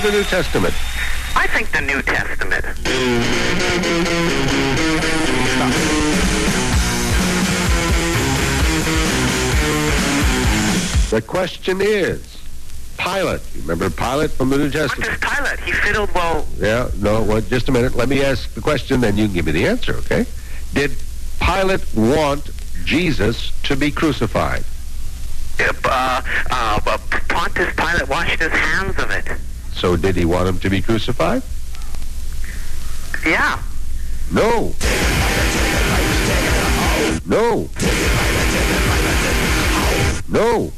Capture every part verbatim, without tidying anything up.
The New Testament. I think the New Testament. The question is, Pilate. You remember Pilate from the New Testament? What does Pilate? He fiddled well. Yeah, no, well, just a minute. Let me ask the question, then you can give me the answer, okay? Did Pilate want Jesus to be crucified? Uh, uh, uh, Pontius Pilate washed his hands of it. So did he want him to be crucified? Yeah. No. No. No.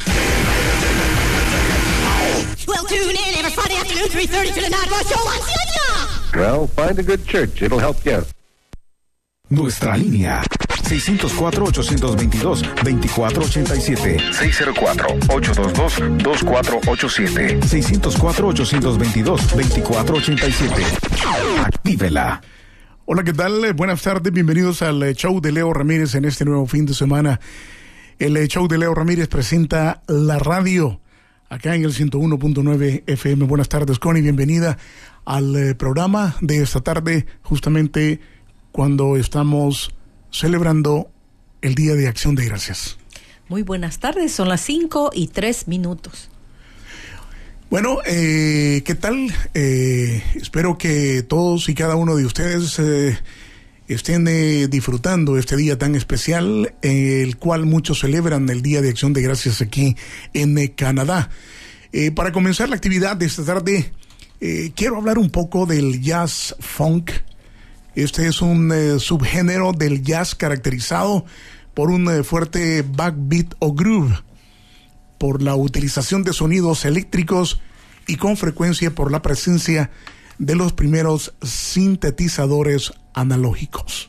Well, tune in every Friday afternoon, three thirty to the Night Rush Show on C H R. Well, find a good church. It'll help you. Nuestra línea seis cero cuatro, ocho dos dos, dos cuatro ocho siete. seis cero cuatro, ocho dos dos, dos cuatro ocho siete. seis cero cuatro, ocho dos dos, dos cuatro ocho siete. Actívela. Hola, ¿qué tal? Buenas tardes, bienvenidos al show de Leo Ramírez en este nuevo fin de semana. El show de Leo Ramírez presenta la radio acá en el ciento uno punto nueve F M. Buenas tardes, Connie, bienvenida al eh, programa de esta tarde, justamente cuando estamos celebrando el Día de Acción de Gracias. Muy buenas tardes, son las cinco y tres minutos. Bueno, eh, ¿qué tal? Eh, espero que todos y cada uno de ustedes eh, estén eh, disfrutando este día tan especial, eh, el cual muchos celebran el Día de Acción de Gracias aquí en eh, Canadá. Eh, para comenzar la actividad de esta tarde, eh, quiero hablar un poco del jazz funk. Este es un eh, subgénero del jazz caracterizado por un eh, fuerte backbeat o groove, por la utilización de sonidos eléctricos y con frecuencia por la presencia de los primeros sintetizadores analógicos.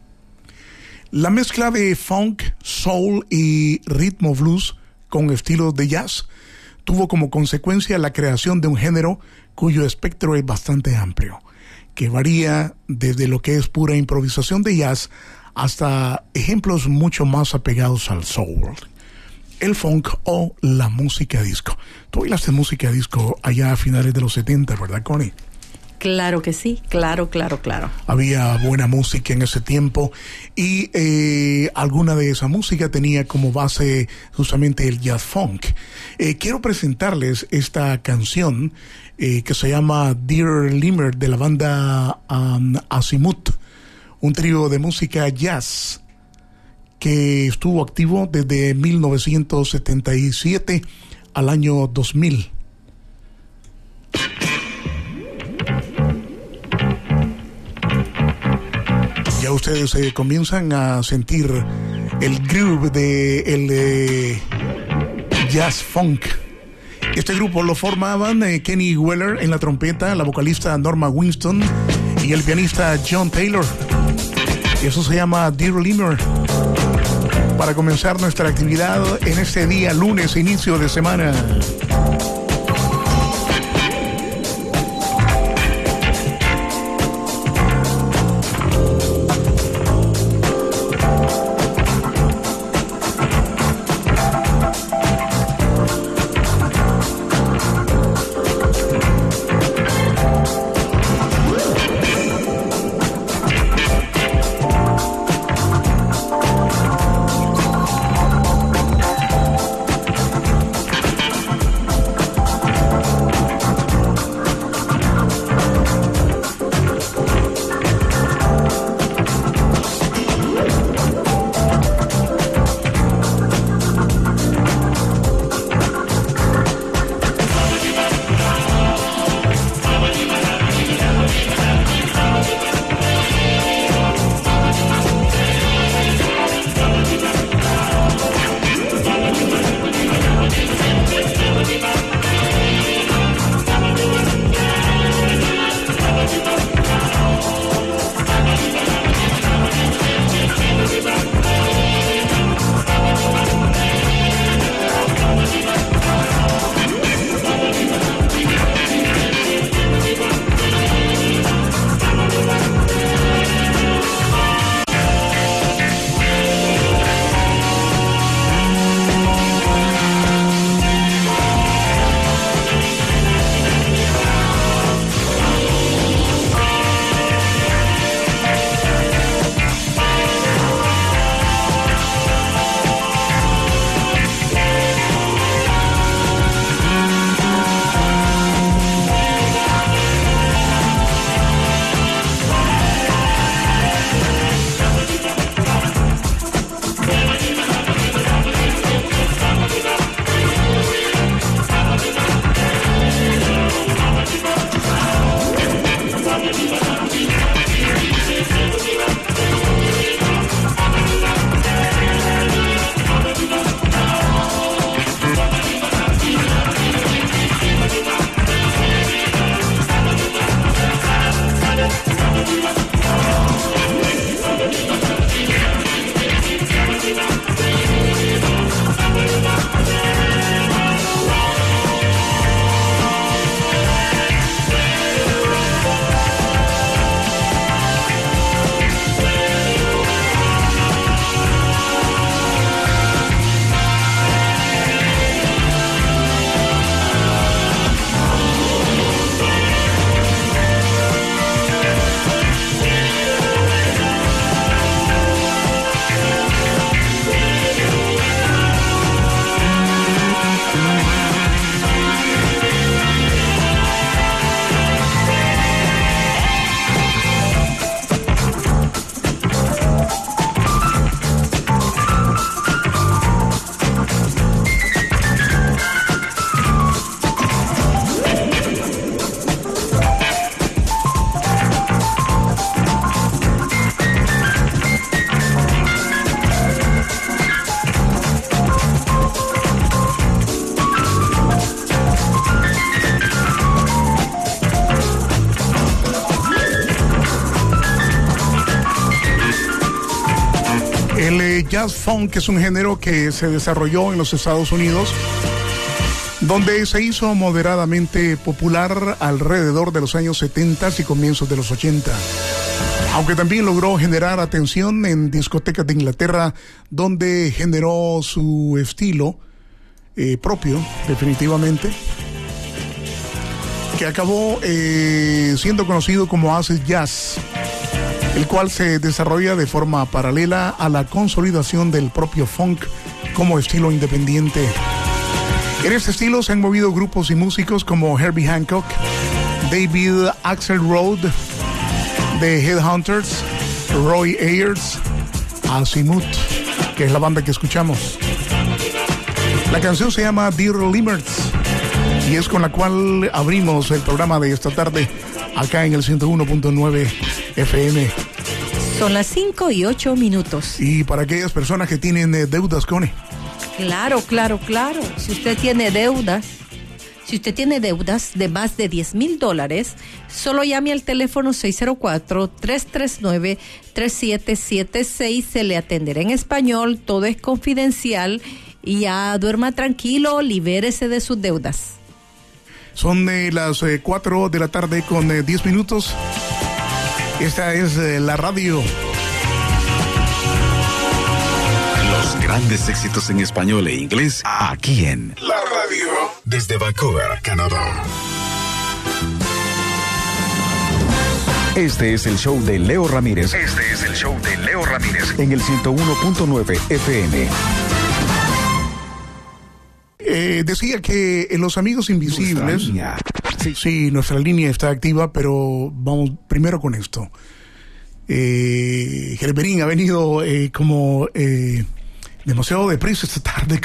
La mezcla de funk, soul y ritmo blues con estilos de jazz tuvo como consecuencia la creación de un género cuyo espectro es bastante amplio, que varía desde lo que es pura improvisación de jazz hasta ejemplos mucho más apegados al soul, el funk o la música disco. Tú bailaste música disco allá a finales de los setenta, ¿verdad, Connie? Claro que sí, claro, claro, claro. Había buena música en ese tiempo y eh, alguna de esa música tenía como base justamente el jazz funk. Eh, quiero presentarles esta canción eh, que se llama Dear Limmer de la banda um, Azimuth, un trío de música jazz que estuvo activo desde mil novecientos setenta y siete al año dos mil. Ya ustedes eh, comienzan a sentir el groove de el eh, jazz funk. Este grupo lo formaban eh, Kenny Weller en la trompeta, la vocalista Norma Winston y el pianista John Taylor. Y eso se llama Dear Limmer. Para comenzar nuestra actividad en este día lunes, inicio de semana. eh, jazz funk es un género que se desarrolló en los Estados Unidos, donde se hizo moderadamente popular alrededor de los años setenta y comienzos de los ochenta. Aunque también logró generar atención en discotecas de Inglaterra, donde generó su estilo eh, propio, definitivamente, que acabó eh, siendo conocido como acid jazz, el cual se desarrolla de forma paralela a la consolidación del propio funk como estilo independiente. En este estilo se han movido grupos y músicos como Herbie Hancock, David Axelrod, The Headhunters, Roy Ayers, Azimuth, que es la banda que escuchamos. La canción se llama Dear Limits y es con la cual abrimos el programa de esta tarde acá en el ciento uno punto nueve F M. Son las cinco y ocho minutos. Y para aquellas personas que tienen eh, deudas, Connie. Claro, claro, claro. Si usted tiene deudas, si usted tiene deudas de más de diez mil dólares, solo llame al teléfono seis cero cuatro, tres tres nueve, tres siete siete seis. Se le atenderá en español, todo es confidencial y ya duerma tranquilo, libérese de sus deudas. Son eh, las eh, cuatro de la tarde con eh, diez minutos. Esta es eh, la radio. Los grandes éxitos en español e inglés aquí en la radio desde Vancouver, Canadá. Este es el show de Leo Ramírez. Este es el show de Leo Ramírez en el ciento uno punto nueve F M. Eh, decía que en Los Amigos Invisibles, sí, sí, nuestra línea está activa, pero vamos primero con esto. Eh, Gerberín ha venido eh, como eh, demasiado deprisa esta tarde.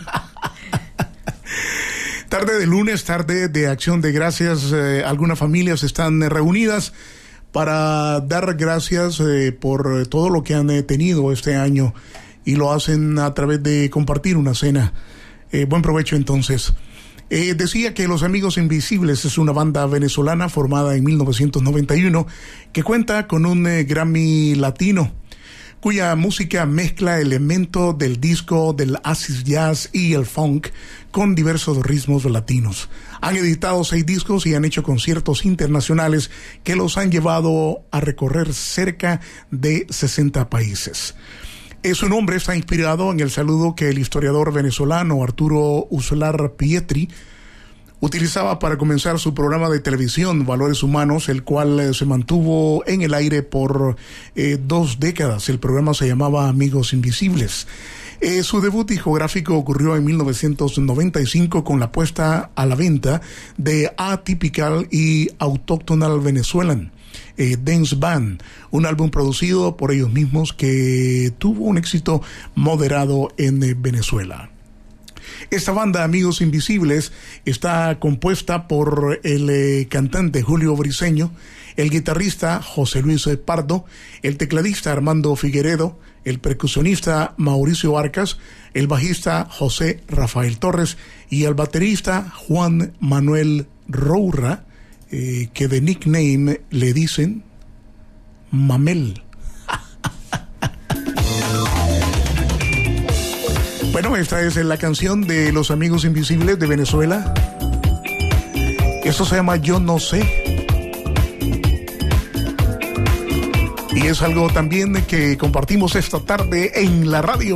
Tarde de lunes, tarde de Acción de Gracias. Eh, algunas familias están eh, reunidas para dar gracias eh, por todo lo que han eh, tenido este año y lo hacen a través de compartir una cena. Eh, buen provecho entonces. Eh, decía que Los Amigos Invisibles es una banda venezolana formada en mil novecientos noventa y uno que cuenta con un eh, Grammy latino, cuya música mezcla elementos del disco, del acid jazz y el funk con diversos ritmos latinos. Han editado seis discos y han hecho conciertos internacionales que los han llevado a recorrer cerca de sesenta países. Su nombre está inspirado en el saludo que el historiador venezolano Arturo Uslar Pietri utilizaba para comenzar su programa de televisión Valores Humanos, el cual eh, se mantuvo en el aire por eh, dos décadas. El programa se llamaba Amigos Invisibles. Eh, su debut discográfico ocurrió en mil novecientos noventa y cinco con la puesta a la venta de Atypical y Autochthonal Venezuelan. Eh, Dance Band, un álbum producido por ellos mismos que tuvo un éxito moderado en eh, Venezuela. Esta banda, Amigos Invisibles, está compuesta por el eh, cantante Julio Briceño, el guitarrista José Luis Pardo, el tecladista Armando Figueredo, el percusionista Mauricio Arcas, el bajista José Rafael Torres y el baterista Juan Manuel Roura, Eh, que de nickname le dicen Mamel. Bueno, esta es la canción de Los Amigos Invisibles de Venezuela. Esto se llama Yo No Sé. Y es algo también que compartimos esta tarde en la radio.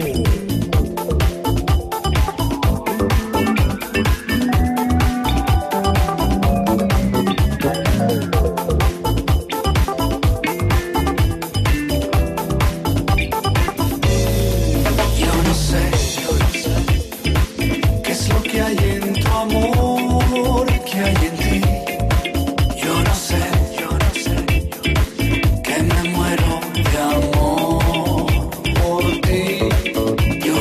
Yo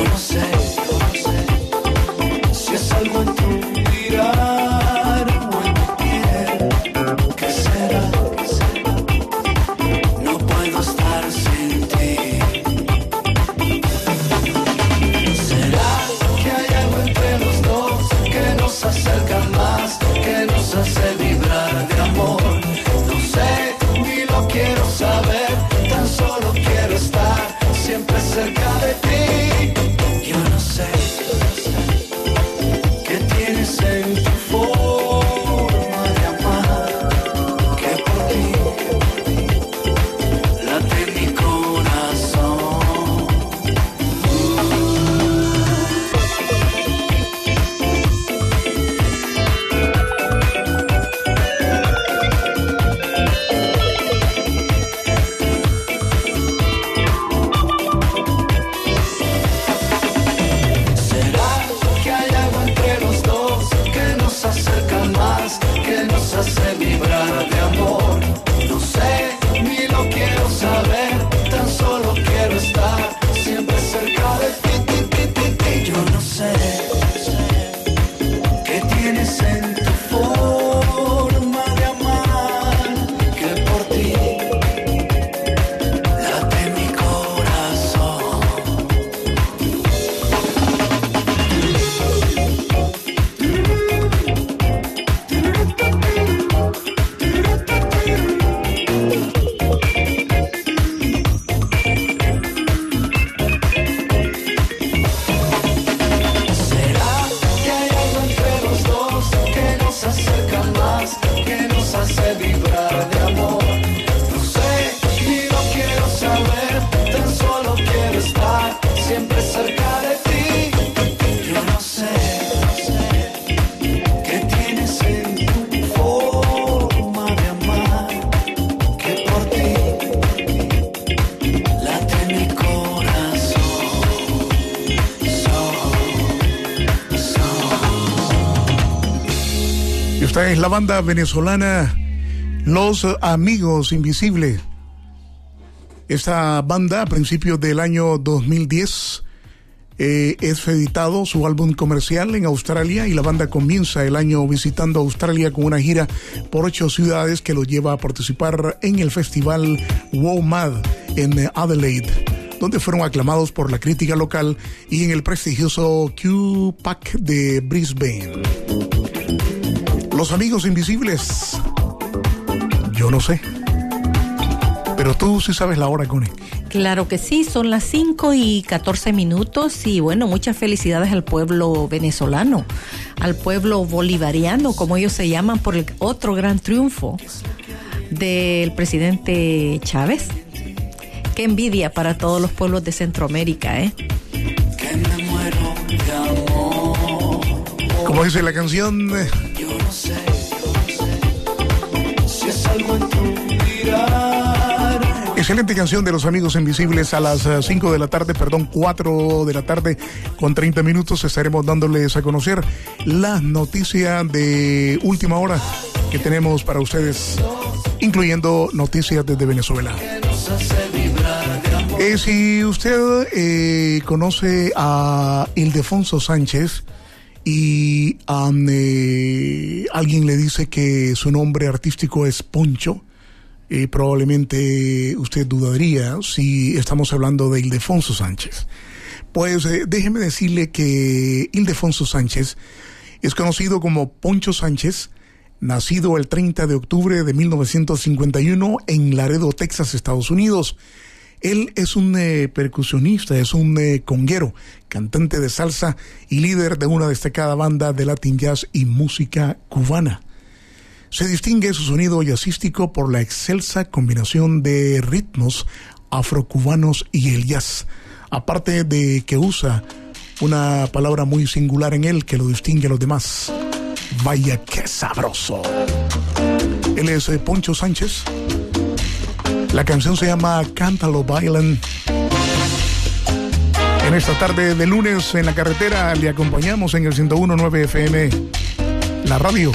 Esta es la banda venezolana Los Amigos Invisibles. Esta banda a principios del año dos mil diez eh, es editado su álbum comercial en Australia, y la banda comienza el año visitando Australia con una gira por ocho ciudades que lo lleva a participar en el festival Wow Mad en Adelaide, donde fueron aclamados por la crítica local, y en el prestigioso Q Pack de Brisbane. Los Amigos Invisibles, yo no sé, pero tú sí sabes la hora, Connie. Claro que sí, son las cinco y catorce minutos, y bueno, muchas felicidades al pueblo venezolano, al pueblo bolivariano, como ellos se llaman, por el otro gran triunfo del presidente Chávez. Qué envidia para todos los pueblos de Centroamérica, ¿eh? Como dice la canción, Yo no sé, yo no sé si es algo en tu mirar. excelente canción de Los Amigos Invisibles. A las cinco de la tarde, perdón, cuatro de la tarde con treinta minutos, estaremos dándoles a conocer las noticias de última hora que tenemos para ustedes, incluyendo noticias desde Venezuela. Eh, si usted eh, conoce a Ildefonso Sánchez y um, eh, alguien le dice que su nombre artístico es Poncho, eh, probablemente usted dudaría si estamos hablando de Ildefonso Sánchez. Pues eh, déjeme decirle que Ildefonso Sánchez es conocido como Poncho Sánchez, nacido el treinta de octubre de mil novecientos cincuenta y uno en Laredo, Texas, Estados Unidos. Él es un eh, percusionista, es un eh, conguero, cantante de salsa y líder de una destacada banda de Latin Jazz y música cubana. Se distingue su sonido jazzístico por la excelsa combinación de ritmos afrocubanos y el jazz, aparte de que usa una palabra muy singular en él que lo distingue a los demás. Vaya qué sabroso. Él es eh, Poncho Sánchez. La canción se llama Cántalo, Bailan. En esta tarde de lunes en la carretera le acompañamos en el ciento uno punto nueve F M, la radio.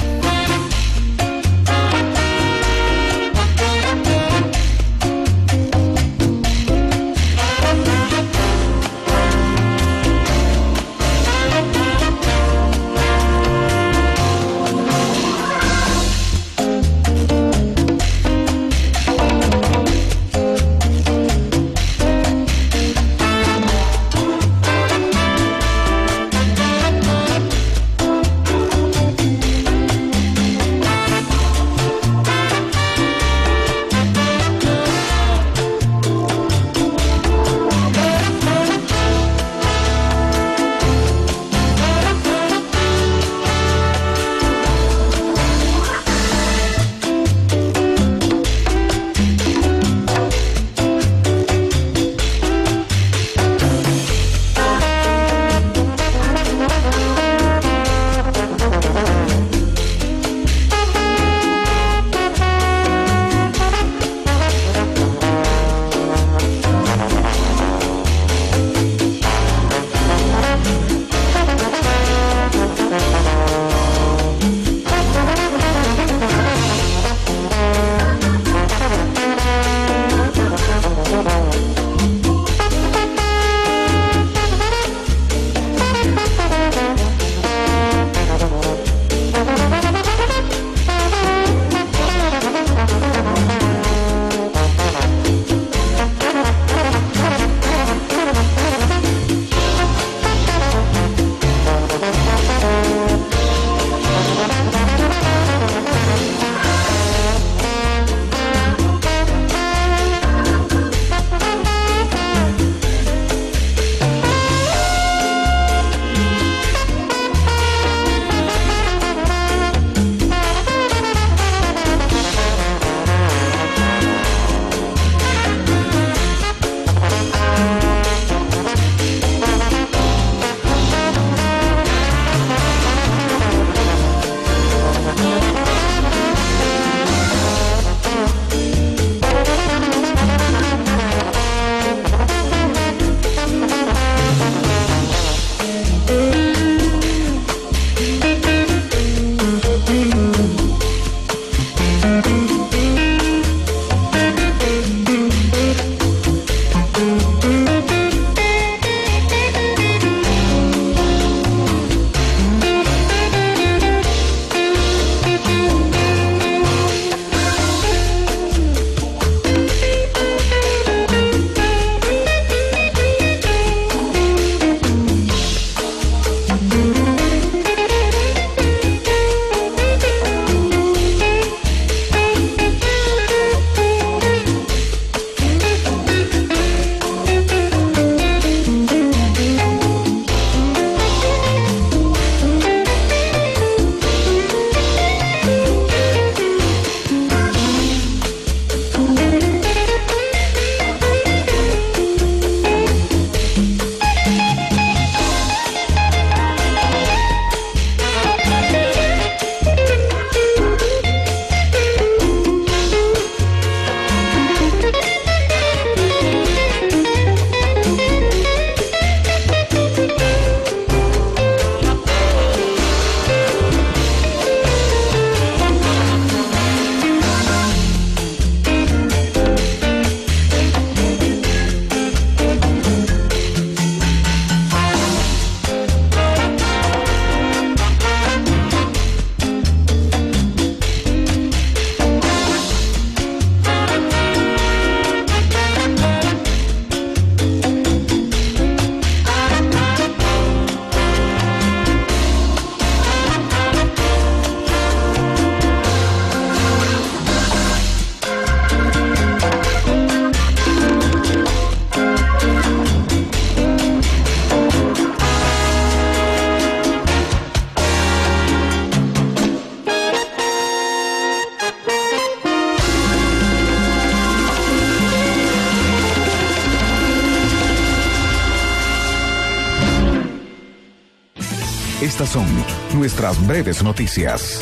Estas son nuestras breves noticias.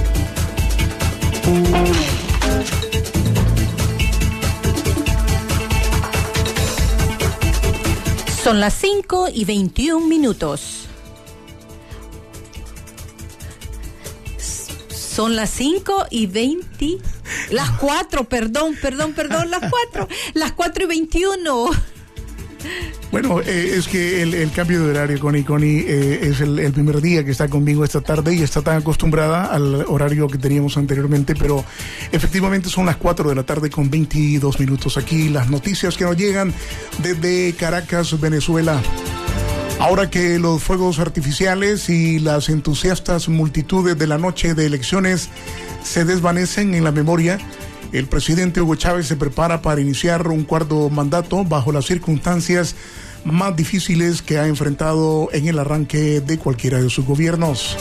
Son las cinco y veintiún minutos. Son las cinco y veinte. Las cuatro, perdón, perdón, perdón, las cuatro. Las cuatro y veintiuno. Bueno, eh, es que el, el cambio de horario, Connie, Connie eh, es el, el primer día que está conmigo esta tarde y está tan acostumbrada al horario que teníamos anteriormente, pero efectivamente son las cuatro de la tarde con veintidós minutos. Aquí las noticias que nos llegan desde Caracas, Venezuela. Ahora que los fuegos artificiales y las entusiastas multitudes de la noche de elecciones se desvanecen en la memoria, el presidente Hugo Chávez se prepara para iniciar un cuarto mandato bajo las circunstancias más difíciles que ha enfrentado en el arranque de cualquiera de sus gobiernos.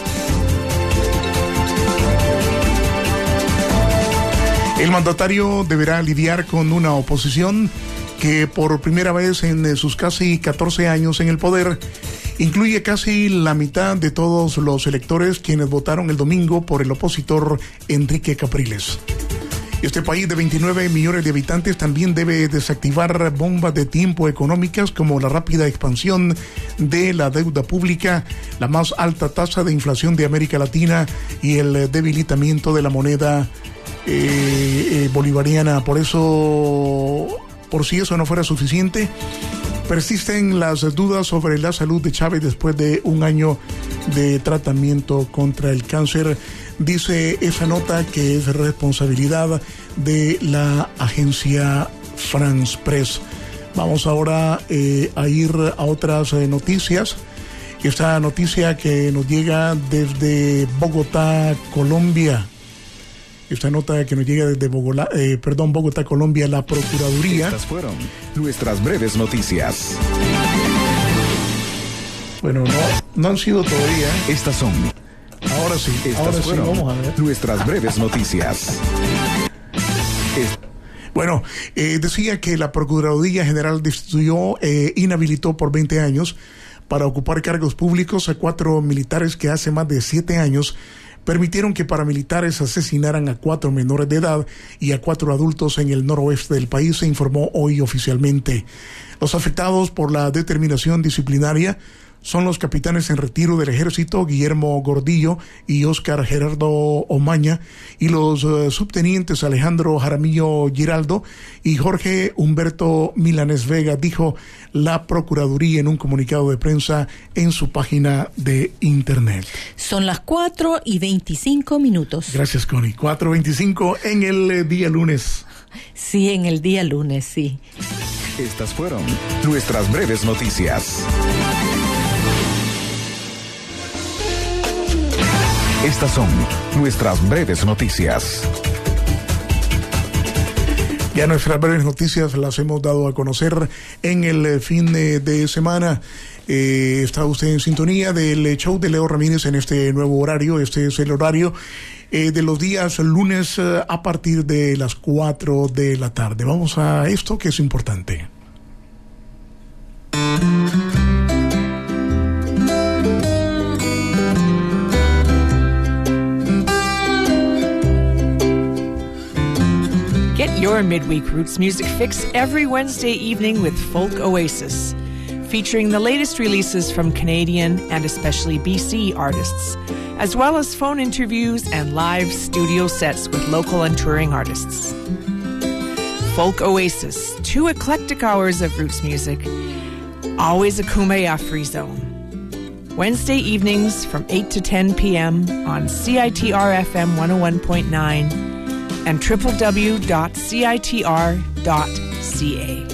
El mandatario deberá lidiar con una oposición que por primera vez en sus casi catorce años en el poder incluye casi la mitad de todos los electores quienes votaron el domingo por el opositor Enrique Capriles. Este país de veintinueve millones de habitantes también debe desactivar bombas de tiempo económicas como la rápida expansión de la deuda pública, la más alta tasa de inflación de América Latina y el debilitamiento de la moneda eh, eh, bolivariana. Por eso, por si eso no fuera suficiente, persisten las dudas sobre la salud de Chávez después de un año de tratamiento contra el cáncer. Dice esa nota que es responsabilidad de la agencia France Press. Vamos ahora eh, a ir a otras eh, noticias. Esta noticia que nos llega desde Bogotá, Colombia. Esta nota que nos llega desde Bogotá, eh, perdón, Bogotá, Colombia, la Procuraduría. Estas fueron nuestras breves noticias. Bueno, no, no han sido todavía. Estas son... Ahora sí, Estas ahora sí, fueron vamos a ver. nuestras breves noticias. Es... Bueno, eh, decía que la Procuraduría General destituyó, eh, inhabilitó por veinte años para ocupar cargos públicos a cuatro militares que hace más de siete años permitieron que paramilitares asesinaran a cuatro menores de edad y a cuatro adultos en el noroeste del país, se informó hoy oficialmente. Los afectados por la determinación disciplinaria son los capitanes en retiro del ejército Guillermo Gordillo y Óscar Gerardo Omaña y los uh, subtenientes Alejandro Jaramillo Giraldo y Jorge Humberto Milanés Vega, dijo la Procuraduría en un comunicado de prensa en su página de internet. Son las cuatro y veinticinco minutos. Gracias, Connie. cuatro veinticinco en el eh, día lunes. Sí, en el día lunes, sí. Estas fueron nuestras breves noticias. Estas son nuestras breves noticias. Ya nuestras breves noticias las hemos dado a conocer en el fin de, de semana. Eh, está usted en sintonía del show de Leo Ramírez en este nuevo horario. Este es el horario eh, de los días lunes eh, a partir de las cuatro de la tarde. Vamos a esto que es importante. Get your midweek roots music fix every Wednesday evening with Folk Oasis, featuring the latest releases from Canadian and especially B C artists, as well as phone interviews and live studio sets with local and touring artists. Folk Oasis, two eclectic hours of roots music, always a kumbaya-free zone. Wednesday evenings from eight to ten p.m. on C I T R F M one oh one point nine and w w w dot c i t r dot c a.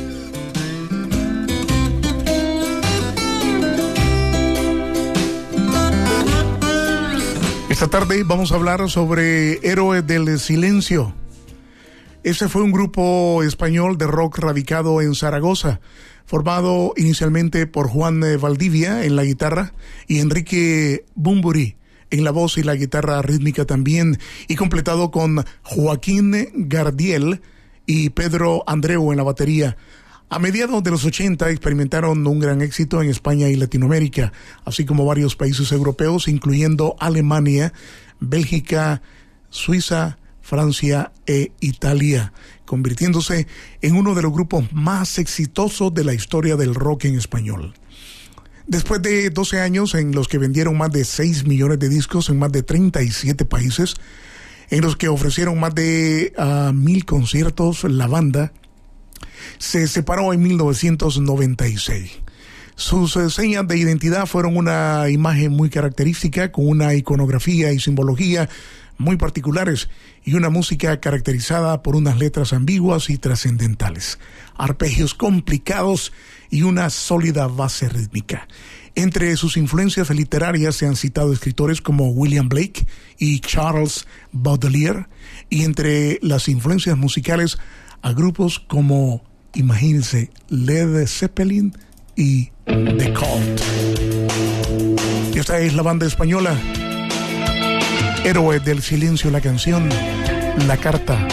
Esta tarde vamos a hablar sobre Héroes del Silencio. Ese fue un grupo español de rock radicado en Zaragoza, formado inicialmente por Juan Valdivia en la guitarra y Enrique Bunbury en la voz y la guitarra rítmica también, y completado con Joaquín Gardiel y Pedro Andreu en la batería. A mediados de los ochenta experimentaron un gran éxito en España y Latinoamérica, así como varios países europeos, incluyendo Alemania, Bélgica, Suiza, Francia e Italia, convirtiéndose en uno de los grupos más exitosos de la historia del rock en español. Después de doce años en los que vendieron más de seis millones de discos en más de treinta y siete países, en los que ofrecieron más de uh, mil conciertos, la banda se separó en mil novecientos noventa y seis. Sus eh, señas de identidad fueron una imagen muy característica, con una iconografía y simbología muy particulares y una música caracterizada por unas letras ambiguas y trascendentales, arpegios complicados y una sólida base rítmica. Entre sus influencias literarias se han citado escritores como William Blake y Charles Baudelaire, y entre las influencias musicales a grupos como, imagínense, Led Zeppelin y The Cult. Esta es la banda española Héroe del Silencio, la canción La Carta.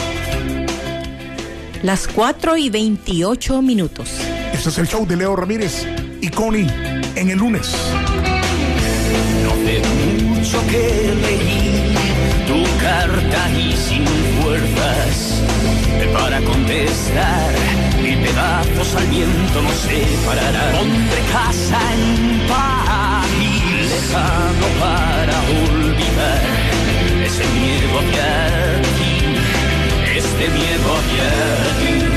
Las cuatro y veintiocho minutos. Este es el show de Leo Ramírez y Connie en el lunes. No hace mucho que leí tu carta y sin fuerzas para contestar, y pedazos al viento nos separarán. Ponte casa en París, lejano para olvidar ese miedo hacia ti, este miedo hacia ti.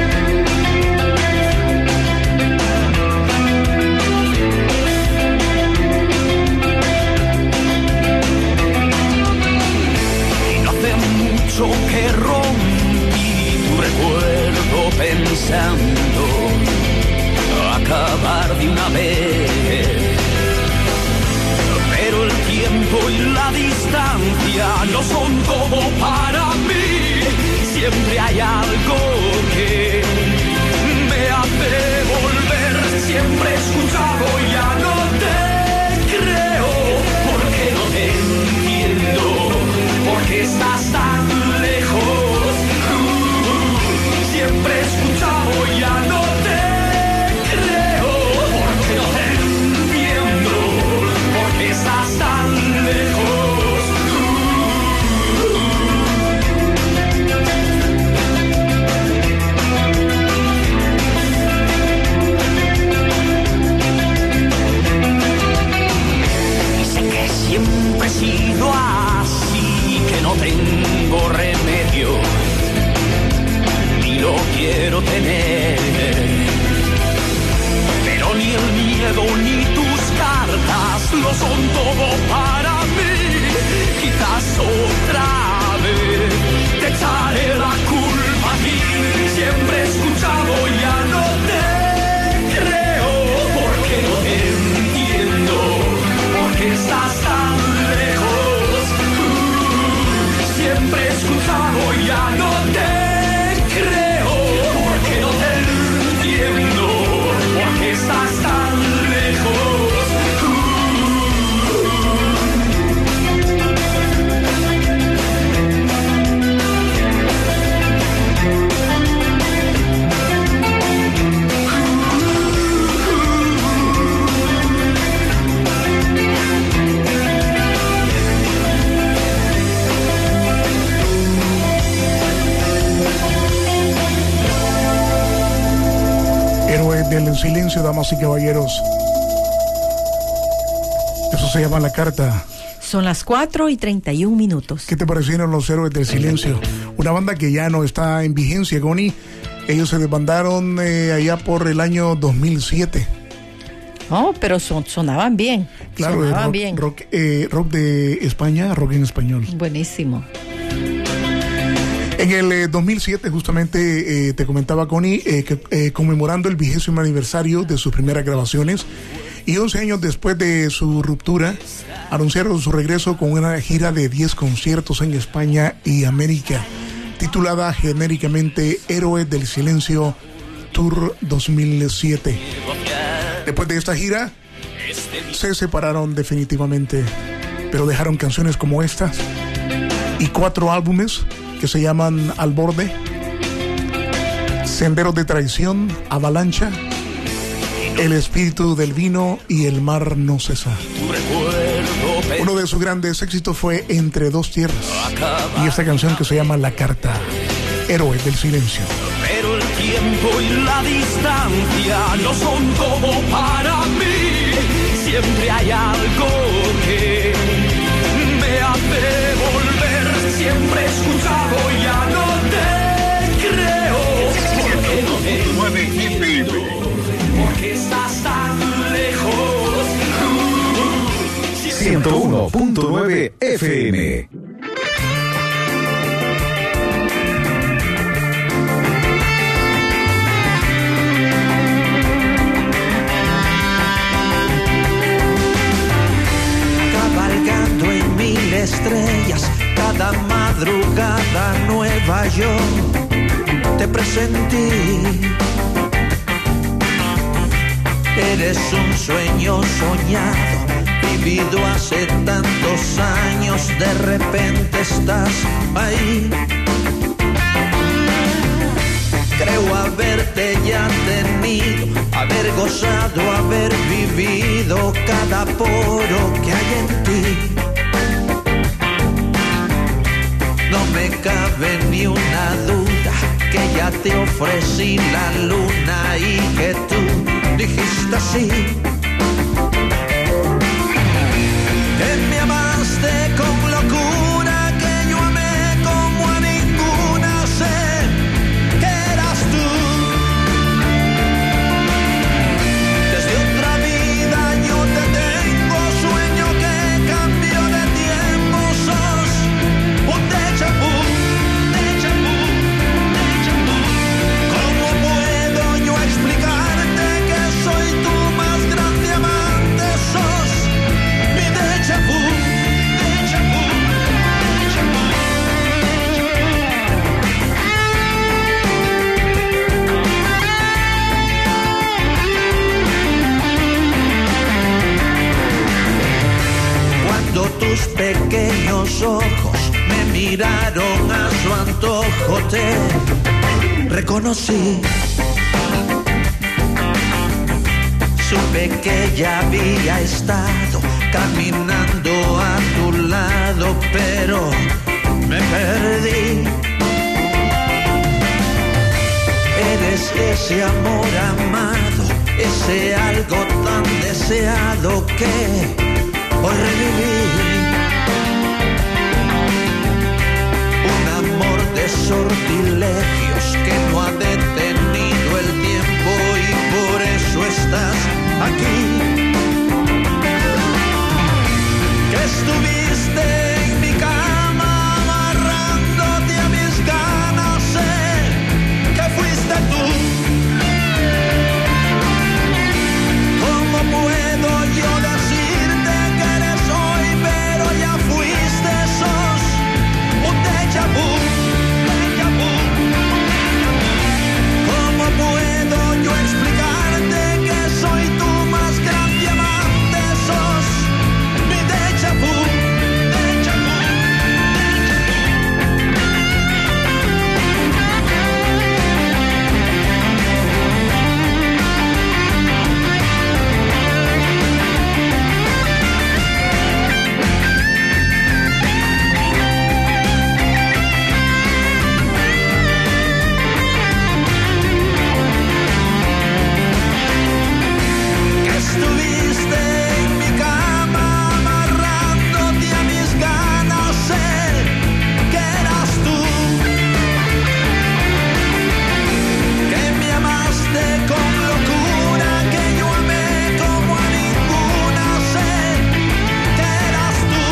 Que rompí tu recuerdo pensando acabar de una vez, pero el tiempo y la distancia no son todo para mí. Siempre hay algo que me hace volver. Siempre he escuchado, ya no te creo, porque no te entiendo, porque estás tan lejos. Uh, siempre he escuchado, ya no te creo, porque no te entiendo, porque estás tan lejos. Uh. Y sé que siempre he sido así, que no tengo remedio, ni lo quiero tener, pero ni el miedo ni tus cartas lo son todo para mí. Quizás otra vez te echaré la culpa a ti. Siempre he escuchado, ya no te creo, porque no te entiendo, porque estás tan lejos. Uh, siempre he escuchado, ya no te creo, porque no te entiendo, porque estás tan lejos. Héroe del Silencio, damas y caballeros. Eso se llama La Carta. Son las cuatro y treinta y un minutos. ¿Qué te parecieron los Héroes del Silencio? Una banda que ya no está en vigencia, Connie. Ellos se desbandaron eh, allá por el año dos mil siete. Oh, pero son, sonaban bien. Claro, sonaban rock, bien. Rock, eh, rock de España, rock en español. Buenísimo. En el eh, dos mil siete, justamente, eh, te comentaba, Connie, eh, que eh, conmemorando el vigésimo aniversario de sus primeras grabaciones, y once años después de su ruptura, anunciaron su regreso con una gira de diez conciertos en España y América, titulada genéricamente Héroes del Silencio Tour dos mil siete. Después de esta gira, se separaron definitivamente, pero dejaron canciones como estas y cuatro álbumes que se llaman Al Borde, Senderos de traición, Avalancha, El espíritu del vino y El mar no cesa. Uno de sus grandes éxitos fue Entre dos tierras, y esta canción que se llama La carta, Héroes del silencio. Pero el tiempo y la distancia no son todo para mí. Siempre hay algo que me hace volver. Siempre he escuchado y ya no te creo. Porque no te entiendo. Porque estás tan lejos. ciento uno punto nueve F M. Estrellas, cada madrugada nueva yo te presentí. Eres un sueño soñado, vivido hace tantos años, de repente estás ahí. Creo haberte ya tenido, haber gozado, haber vivido cada poro que hay en ti. No me cabe ni una duda que ya te ofrecí la luna y que tú dijiste sí. Que me amaste con locura, que yo amé como a ninguna, sé que eras tú. Desde otra vida yo te tengo, sueño que cambió de tiempo, sos un déjà vu, déjà vu, déjà vu. ¿Cómo puedo yo explicarte que soy tu más grande amante? Sos mi déjà vu, déjà vu, déjà vu. Cuando tus pequeños ojos me miraron a su antojo, te reconocí. Supe que ya había estado caminando a tu lado, pero me perdí. Eres ese amor amado, ese algo tan deseado que hoy reviví. Un amor de sortilegios que no ha detenido el tiempo y por eso estás aquí. Que estuviste en mi cama amarrándote a mis ganas, sé que fuiste tú. ¿Cómo puedo yo decirte que eres hoy, pero ya fuiste, sos un déjà vu, déjà vu. ¿Cómo puedo yo explicarte que soy tu más grande amante? Sos mi déjà vu, déjà vu, déjà vu. Que estuviste en mi cama amarrándote a mis ganas, sé que eras tú. Que me amaste con locura, que yo amé como a ninguna, sé que eras tú.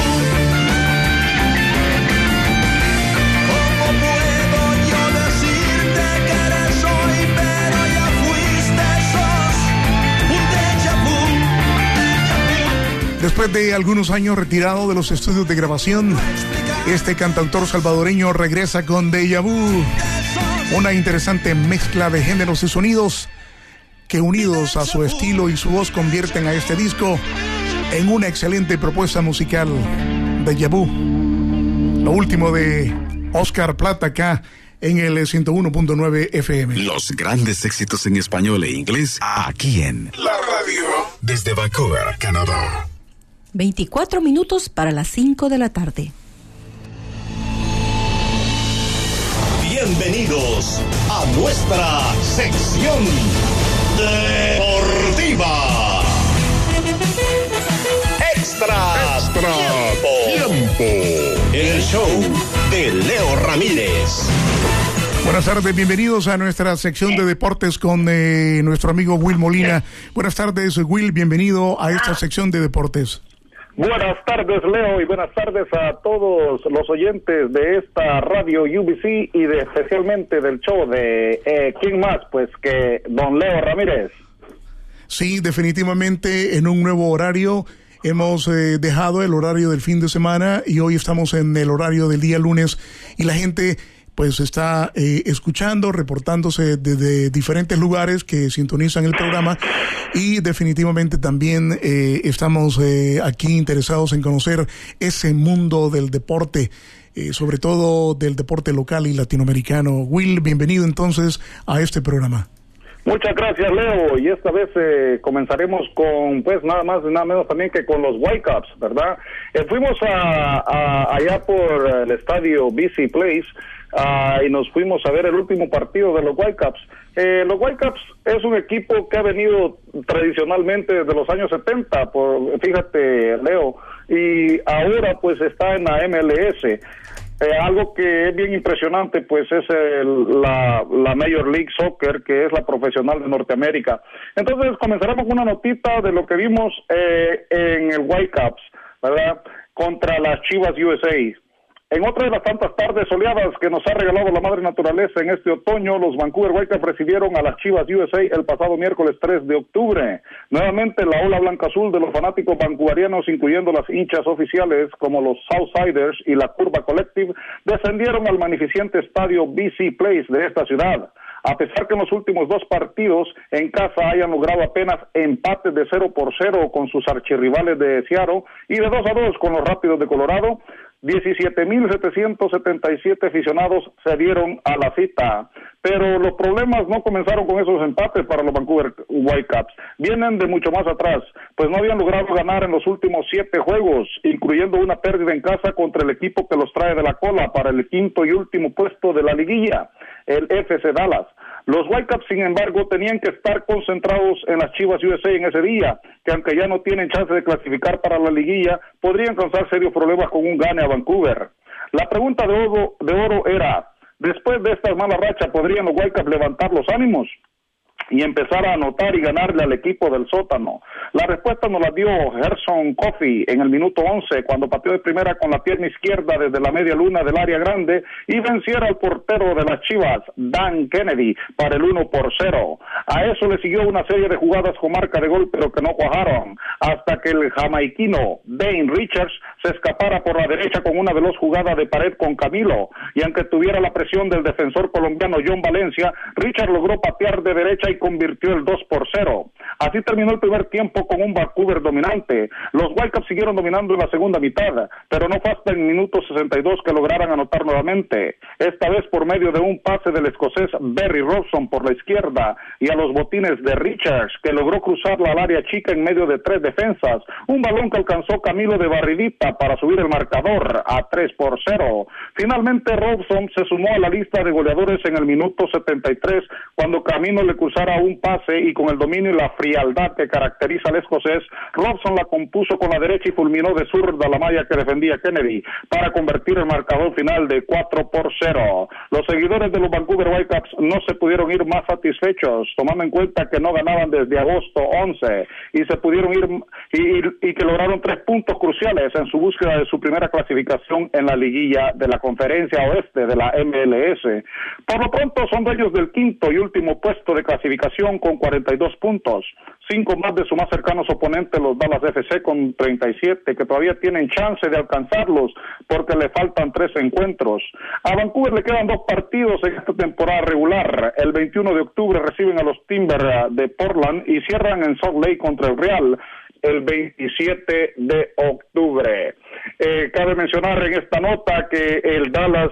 ¿Cómo puedo yo decirte que eres hoy, pero ya fuiste, sos un déjà vu, déjà vu. Después de algunos años retirado de los estudios de grabación, este cantautor salvadoreño regresa con Déjà Vu, una interesante mezcla de géneros y sonidos que, unidos a su estilo y su voz, convierten a este disco en una excelente propuesta musical. Déjà Vu, lo último de Oscar Plata acá en el ciento uno punto nueve F M. Los grandes éxitos en español e inglés aquí en la radio desde Vancouver, Canadá. veinticuatro minutos para las cinco de la tarde. Bienvenidos a nuestra sección deportiva. Extra, Extra tiempo. tiempo. El show de Leo Ramírez. Buenas tardes, bienvenidos a nuestra sección de deportes con eh, nuestro amigo Will Molina. Buenas tardes, Will, bienvenido a esta sección de deportes. Buenas tardes, Leo, y buenas tardes a todos los oyentes de esta radio U B C y de, especialmente del show de eh, ¿quién más? Pues que don Leo Ramírez. Sí, definitivamente en un nuevo horario. Hemos eh, dejado el horario del fin de semana y hoy estamos en el horario del día lunes y la gente pues está eh, escuchando, reportándose desde diferentes lugares que sintonizan el programa y definitivamente también eh, estamos eh, aquí interesados en conocer ese mundo del deporte, eh, sobre todo del deporte local y latinoamericano. Will, bienvenido entonces a este programa. Muchas gracias, Leo, y esta vez eh, comenzaremos con, pues, nada más y nada menos también que con los Whitecaps, ¿verdad? Eh, fuimos a, a, allá por el estadio B C Place uh, y nos fuimos a ver el último partido de los Whitecaps. Eh, los Whitecaps es un equipo que ha venido tradicionalmente desde los años setenta, por, fíjate, Leo, y ahora pues está en la M L S. Eh, algo que es bien impresionante, pues, es el, la, la Major League Soccer, que es la profesional de Norteamérica. Entonces, comenzaremos con una notita de lo que vimos eh, en el Whitecaps, ¿verdad?, contra las Chivas U S A. En otra de las tantas tardes soleadas que nos ha regalado la madre naturaleza en este otoño, los Vancouver Whitecaps recibieron a las Chivas U S A el pasado miércoles tres de octubre. Nuevamente la ola blanca-azul de los fanáticos vancouverianos, incluyendo las hinchas oficiales como los Southsiders y la Curva Collective, descendieron al magnificente estadio B C Place de esta ciudad. A pesar que en los últimos dos partidos en casa hayan logrado apenas empates de cero por cero con sus archirrivales de Seattle y de dos a dos con los Rápidos de Colorado, diecisiete mil setecientos setenta y siete aficionados se dieron a la cita. Pero los problemas no comenzaron con esos empates para los Vancouver Whitecaps. Vienen de mucho más atrás, pues no habían logrado ganar en los últimos siete juegos, incluyendo una pérdida en casa contra el equipo que los trae de la cola para el quinto y último puesto de la liguilla, el F C Dallas. Los Whitecaps, sin embargo, tenían que estar concentrados en las Chivas U S A en ese día, que aunque ya no tienen chance de clasificar para la liguilla, podrían causar serios problemas con un gane a Vancouver. La pregunta de oro, de oro era, después de esta mala racha, ¿podrían los Whitecaps levantar los ánimos y empezar a anotar y ganarle al equipo del sótano? La respuesta nos la dio Gerson Coffey en el minuto once, cuando pateó de primera con la pierna izquierda desde la media luna del área grande y venciera al portero de las Chivas, Dan Kennedy, para el uno por cero. A eso le siguió una serie de jugadas con marca de gol, pero que no cuajaron, hasta que el jamaiquino Dane Richards se escapara por la derecha con una veloz jugada de pared con Camilo, y aunque tuviera la presión del defensor colombiano John Valencia, Richards logró patear de derecha y convirtió el dos por cero. Así terminó el primer tiempo con un Vancouver dominante. Los Whitecaps siguieron dominando en la segunda mitad, pero no fue hasta el minuto sesenta y dos que lograran anotar nuevamente, esta vez por medio de un pase del escocés Barry Robson por la izquierda y a los botines de Richards, que logró cruzarla al área chica en medio de tres defensas, un balón que alcanzó Camilo de barridita para subir el marcador a tres por cero. Finalmente Robson se sumó a la lista de goleadores en el minuto setenta y tres, cuando Camilo le cruzara un pase y con el dominio y la frialdad que caracteriza al escocés, Robson la compuso con la derecha y fulminó de zurda la malla que defendía Kennedy para convertir el marcador final de cuatro por cero. Los seguidores de los Vancouver Whitecaps no se pudieron ir más satisfechos, tomando en cuenta que no ganaban desde agosto once y se pudieron ir y, y que lograron tres puntos cruciales en su búsqueda de su primera clasificación en la liguilla de la Conferencia Oeste de la M L S. Por lo pronto son dueños del quinto y último puesto de clasificación con cuarenta y dos puntos, cinco más de sus más cercanos oponentes, los Dallas F C, con treinta y siete, que todavía tienen chance de alcanzarlos porque le faltan tres encuentros. A Vancouver le quedan dos partidos en esta temporada regular. El veintiuno de octubre reciben a los Timbers de Portland y cierran en Salt Lake contra el Real el veintisiete de octubre. Eh, cabe mencionar en esta nota que el Dallas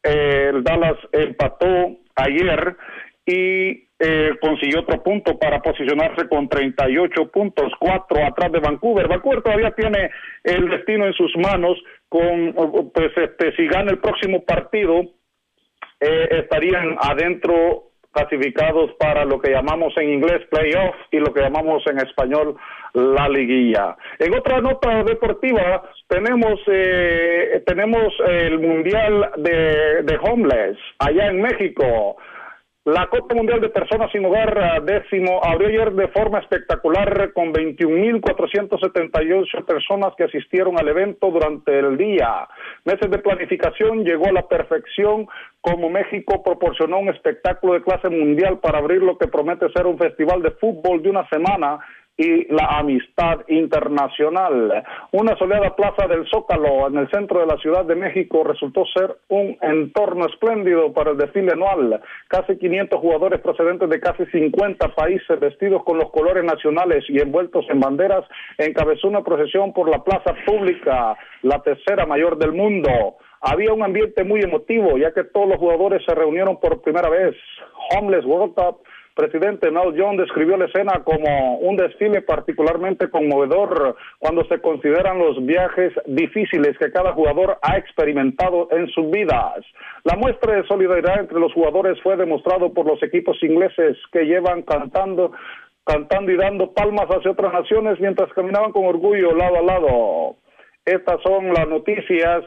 eh, el Dallas empató ayer y eh, consiguió otro punto para posicionarse con treinta y ocho puntos, cuatro atrás de Vancouver. Vancouver todavía tiene el destino en sus manos, con pues este si gana el próximo partido eh, estarían adentro, clasificados para lo que llamamos en inglés playoff y lo que llamamos en español la liguilla. En otra nota deportiva tenemos eh, tenemos el mundial de, de homeless allá en México. La Copa Mundial de Personas Sin Hogar décimo abrió ayer de forma espectacular con veintiún mil cuatrocientas setenta y ocho personas que asistieron al evento durante el día. Meses de planificación llegó a la perfección, como México proporcionó un espectáculo de clase mundial para abrir lo que promete ser un festival de fútbol de una semana y la amistad internacional. Una soleada plaza del Zócalo en el centro de la Ciudad de México resultó ser un entorno espléndido para el desfile anual. Casi quinientos jugadores procedentes de casi cincuenta países vestidos con los colores nacionales y envueltos en banderas encabezó una procesión por la plaza pública, la tercera mayor del mundo. Había un ambiente muy emotivo, ya que todos los jugadores se reunieron por primera vez. Homeless World Cup. Presidente Mel Jones describió la escena como un desfile particularmente conmovedor cuando se consideran los viajes difíciles que cada jugador ha experimentado en sus vidas. La muestra de solidaridad entre los jugadores fue demostrado por los equipos ingleses que llevan cantando, cantando y dando palmas hacia otras naciones mientras caminaban con orgullo lado a lado. Estas son las noticias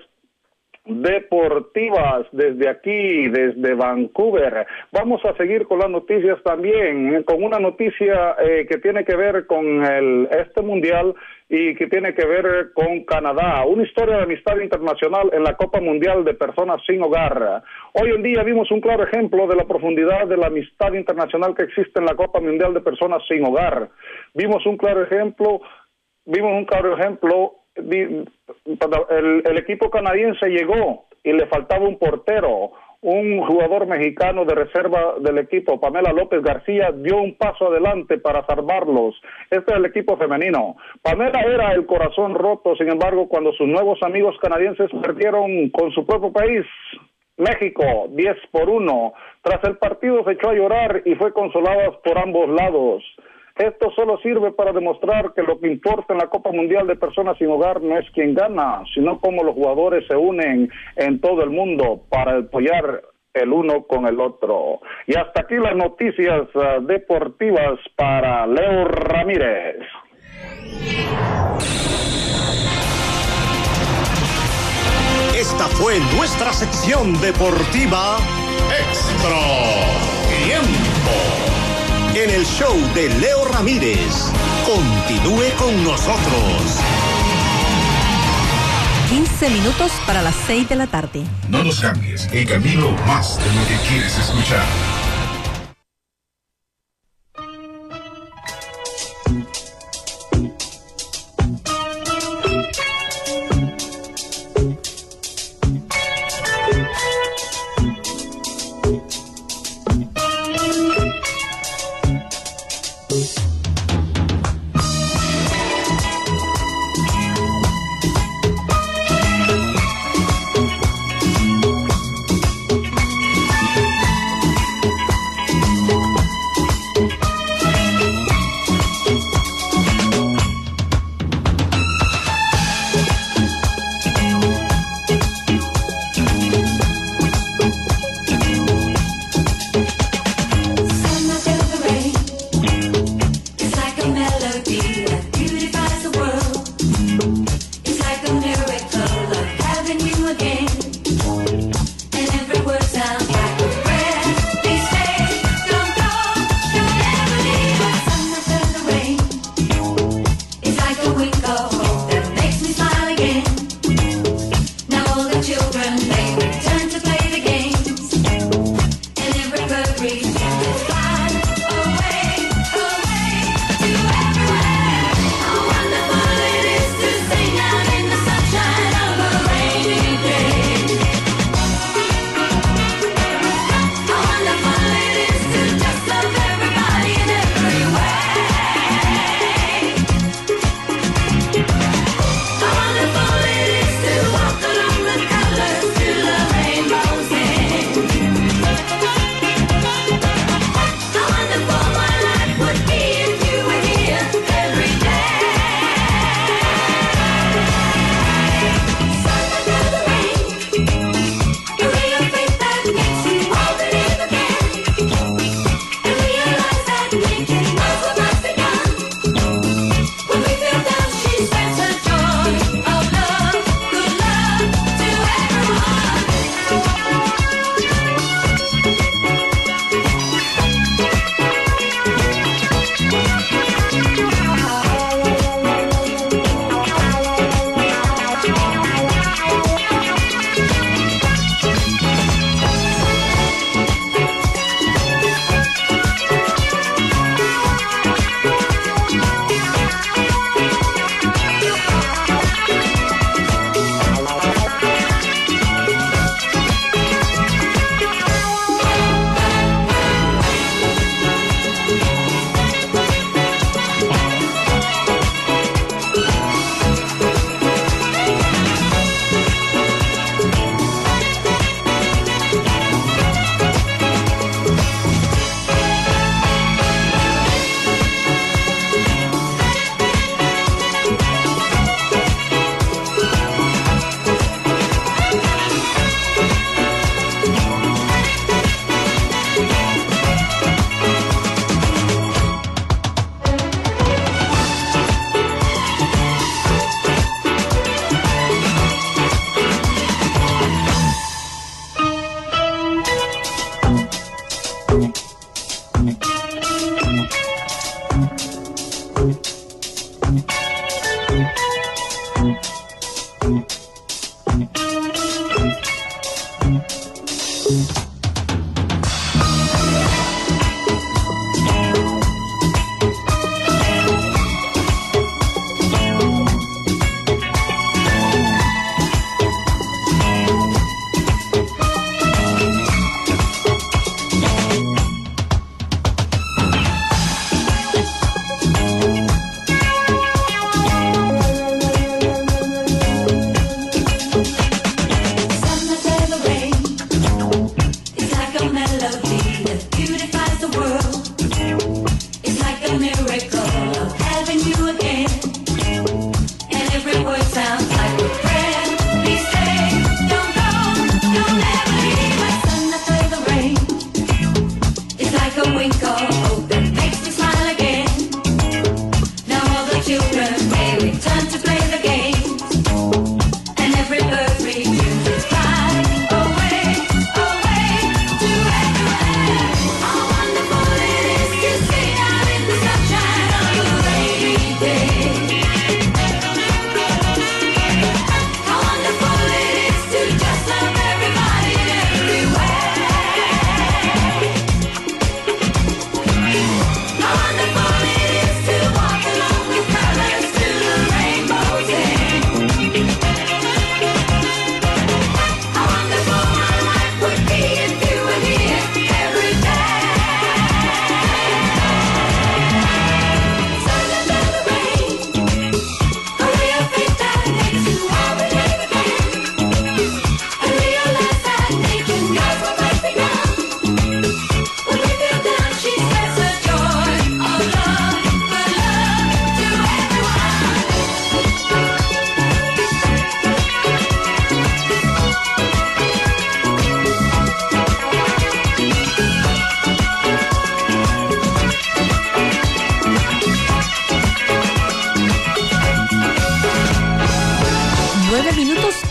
deportivas desde aquí, desde Vancouver. Vamos a seguir con las noticias también, con una noticia eh, que tiene que ver con el este mundial y que tiene que ver con Canadá. Una historia de amistad internacional en la Copa Mundial de Personas Sin Hogar. Hoy en día vimos un claro ejemplo de la profundidad de la amistad internacional que existe en la Copa Mundial de Personas Sin Hogar. Vimos un claro ejemplo, vimos un claro ejemplo El, el equipo canadiense llegó y le faltaba un portero. Un jugador mexicano de reserva del equipo, Pamela López García, dio un paso adelante para salvarlos. Este es el equipo femenino. Pamela era el corazón roto, sin embargo, cuando sus nuevos amigos canadienses perdieron con su propio país, México, diez por uno. Tras el partido se echó a llorar y fue consolada por ambos lados. Esto solo sirve para demostrar que lo que importa en la Copa Mundial de Personas Sin Hogar no es quién gana, sino cómo los jugadores se unen en todo el mundo para apoyar el uno con el otro. Y hasta aquí las noticias uh, deportivas para Leo Ramírez. Esta fue nuestra sección deportiva Extra Tiempo. En el show de Leo Ramírez. Continúe con nosotros. quince minutos para las seis de la tarde. No nos cambies, en camino más de lo que quieres escuchar.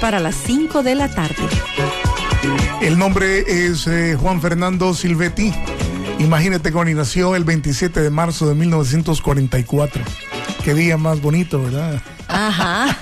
para las cinco de la tarde. El nombre es eh, Juan Fernando Silvetti. Imagínate, Connie, nació el veintisiete de marzo de mil novecientos cuarenta y cuatro. Qué día más bonito, ¿verdad? Ajá.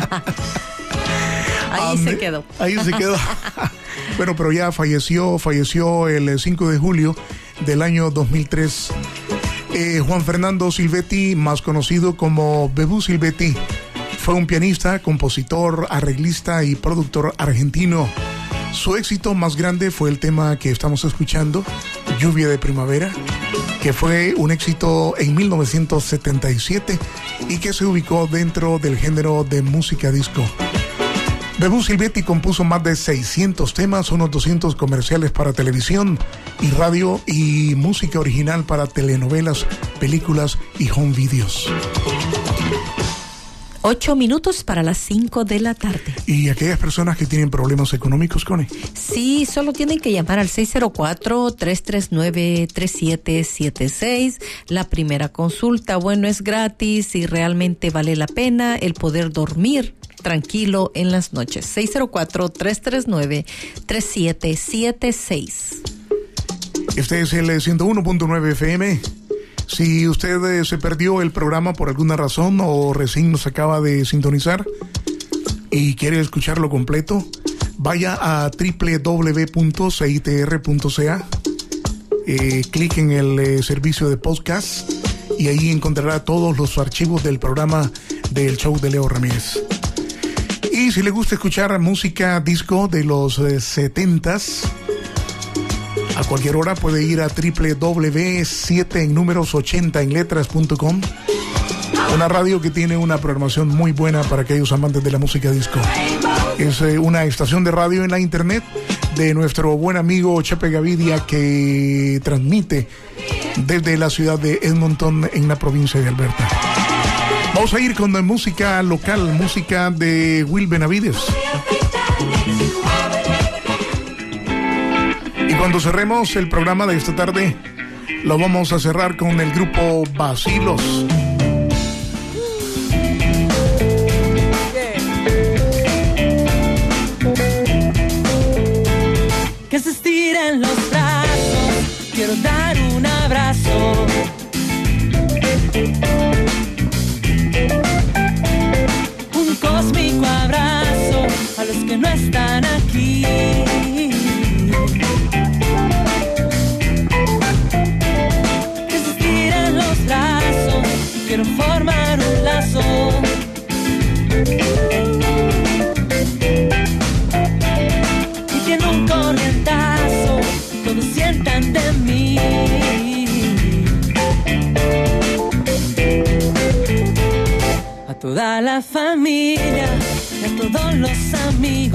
Ahí se quedó. Ahí se quedó. Bueno, pero ya falleció, falleció el cinco de julio del año dos mil tres. Eh, Juan Fernando Silvetti, más conocido como Bebú Silvetti, fue un pianista, compositor, arreglista y productor argentino. Su éxito más grande fue el tema que estamos escuchando, Lluvia de Primavera, que fue un éxito en mil novecientos setenta y siete y que se ubicó dentro del género de música disco. Bebú Silvetti compuso más de seiscientos temas, unos doscientos comerciales para televisión y radio y música original para telenovelas, películas y home videos. Ocho minutos para las cinco de la tarde. ¿Y aquellas personas que tienen problemas económicos, Connie? Sí, solo tienen que llamar al seis cero cuatro, tres tres nueve, tres siete siete seis. La primera consulta, bueno, es gratis y realmente vale la pena el poder dormir tranquilo en las noches. seis cero cuatro, tres tres nueve, tres siete siete seis. Este es el ciento uno punto nueve F M. Si usted eh, se perdió el programa por alguna razón o recién nos acaba de sintonizar y quiere escucharlo completo, vaya a doble u doble u doble u punto c i t r punto c a, eh, clic en el eh, servicio de podcast y ahí encontrará todos los archivos del programa del show de Leo Ramírez. Y si le gusta escuchar música disco de los eh, setentas, a cualquier hora puede ir a doble u doble u doble u siete en números ochenta en letras punto com, una radio que tiene una programación muy buena para aquellos amantes de la música disco. Es eh, una estación de radio en la internet de nuestro buen amigo Chepe Gavidia, que transmite desde la ciudad de Edmonton en la provincia de Alberta. Vamos a ir con música local, música de Will Benavides. Y cuando cerremos el programa de esta tarde, lo vamos a cerrar con el grupo Vacilos. Que se estiren los brazos, quiero dar un abrazo. Un cósmico abrazo a los que no están aquí. Que se estiren los brazos, quiero formar un lazo. Y que en un corrientazo todos sientan de mí. A toda la familia y a todos los amigos.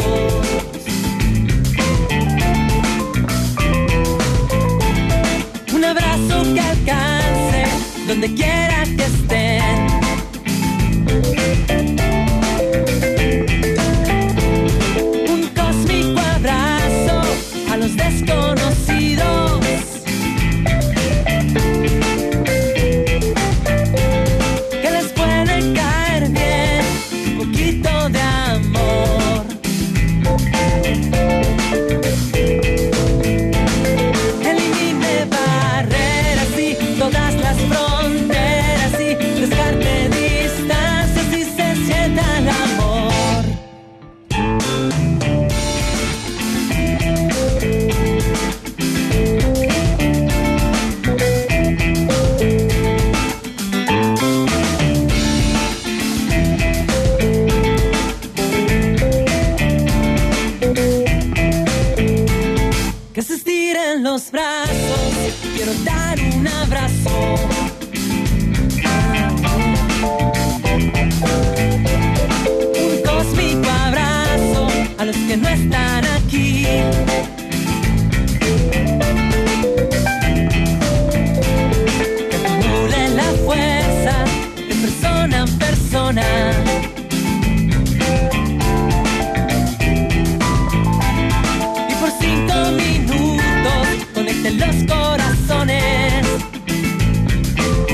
Un abrazo que alcance donde quiera que estén. Un cósmico abrazo a los desconocidos. Que les puede caer bien un poquito de amor. Elimine barreras y todas las fronteras y descarte distancias y se sienta el amor. Que se estiren los brazos, quiero dar un abrazo. Un cósmico abrazo a los que no están aquí. Que acumule la fuerza de persona en persona. Y por cinco minutos conecten los corazones.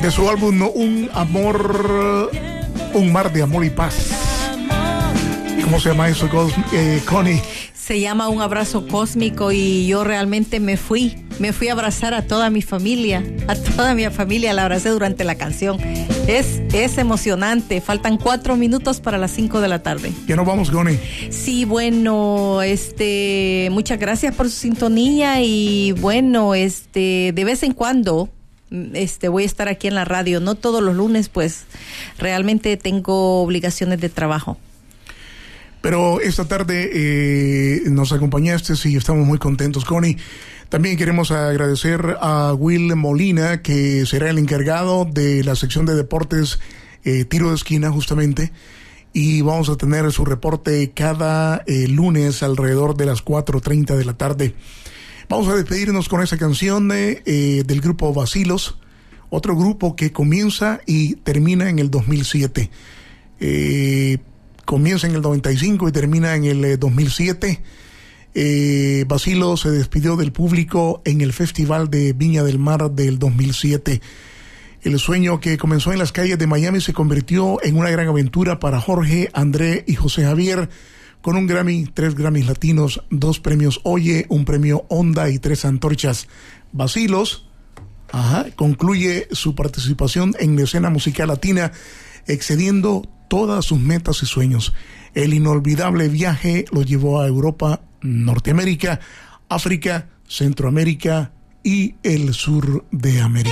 de su álbum Un Amor, Un Mar de Amor y Paz. ¿Cómo se llama eso, eh, Connie? Se llama Un Abrazo Cósmico y yo realmente me fui, me fui a abrazar a toda mi familia, a toda mi familia la abracé durante la canción. Es, es emocionante, faltan cuatro minutos para las cinco de la tarde. Ya nos vamos, Connie. Sí, bueno, este, muchas gracias por su sintonía y bueno, este, de vez en cuando, este, voy a estar aquí en la radio, no todos los lunes, pues realmente tengo obligaciones de trabajo. Pero esta tarde eh, nos acompañaste y estamos muy contentos, Connie. También queremos agradecer a Will Molina, que será el encargado de la sección de deportes eh, Tiro de Esquina, justamente. Y vamos a tener su reporte cada eh, lunes alrededor de las cuatro treinta de la tarde. Vamos a despedirnos con esa canción de, eh, del grupo Vacilos, otro grupo que comienza y termina en el dos mil siete. Eh... Comienza en el noventa y cinco y termina en el eh, dos mil siete. Eh, Basilo se despidió del público en el Festival de Viña del Mar del dos mil siete. El sueño que comenzó en las calles de Miami se convirtió en una gran aventura para Jorge, André y José Javier, con un Grammy, tres Grammys latinos, dos premios Oye, un premio Onda y tres antorchas. Basilos ajá, concluye su participación en la escena musical latina, excediendo todas sus metas y sueños. El inolvidable viaje lo llevó a Europa, Norteamérica, África, Centroamérica y el sur de América.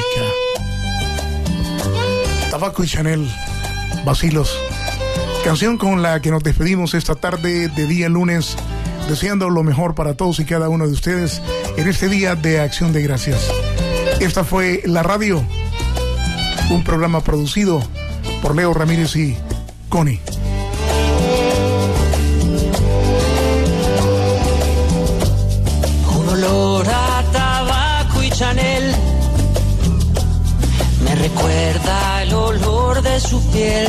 Tabaco y Chanel, Vacilos. Canción con la que nos despedimos esta tarde de día lunes, deseando lo mejor para todos y cada uno de ustedes en este día de Acción de Gracias. Esta fue La Radio, un programa producido por Leo Ramírez y Connie. Un olor a tabaco y Chanel me recuerda el olor de su piel.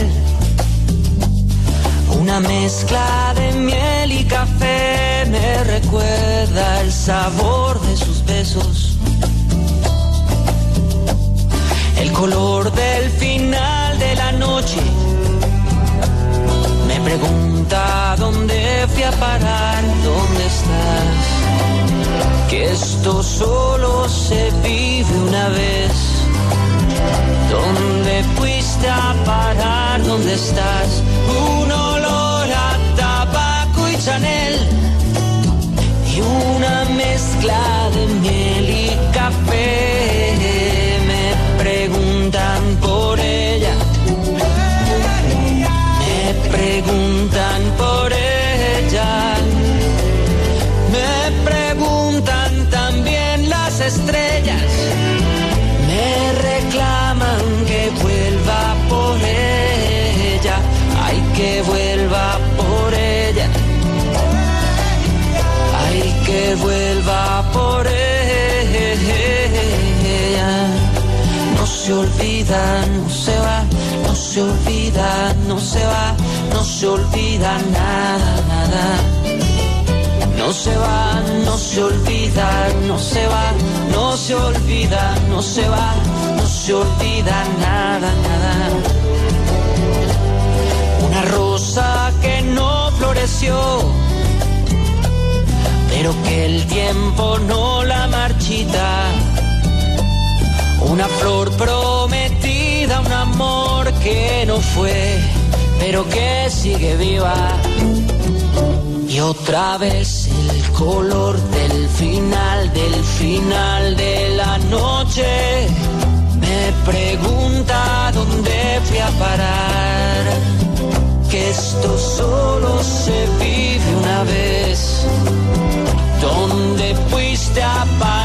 Una mezcla de miel y café me recuerda el sabor de sus besos. El color del final de la noche me pregunta dónde fui a parar, dónde estás. Que esto solo se vive una vez. ¿Dónde fuiste a parar? ¿Dónde estás? Un olor a tabaco y Chanel y una mezcla de miel y café. Me preguntan por ella. Me preguntan por ella. Me preguntan también las estrellas. Me reclaman que vuelva por ella. Ay, que vuelva por ella. Ay, que vuelva por ella. No se olvida, no se va. No se olvida, no se va. No se olvida nada, nada. No se va, no se olvida, no se va, no se olvida, no se va, no se olvida nada, nada. Una rosa que no floreció, pero que el tiempo no la marchita. Una flor prometida, un amor que no fue, pero que sigue viva. Y otra vez el color del final, del final de la noche. Me pregunta dónde fui a parar. Que esto solo se vive una vez. ¿Dónde fuiste a parar?